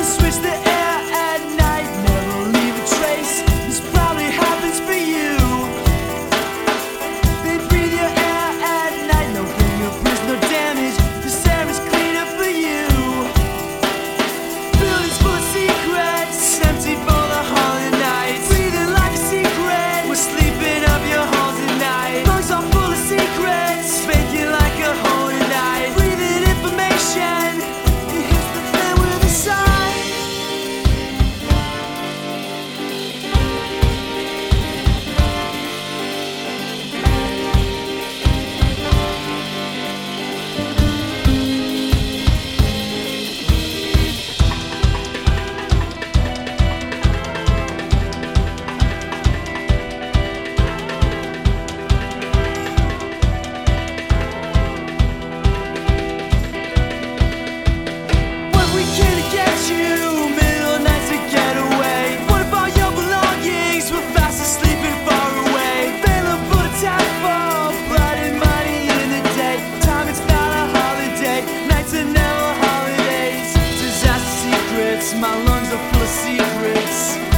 switch the air at night, never leave a trace. This probably happens for you. They breathe your air at night, no fingerprints, no damage. This air is cleaner for you. Buildings full of secrets, empty for the holiday nights. Breathing like a secret, we're sleeping up your halls at night. Lungs are full of secrets, faking like a holy night. Breathing information, it hits the fan with a sigh. What if we can't get you? Middle nights to get away. What if all your belongings were fast asleep and far away? Failing for the tap fall, blood and money in the day. Time it's not a holiday, nights are never holidays. Disaster secrets, my lungs are full of secrets.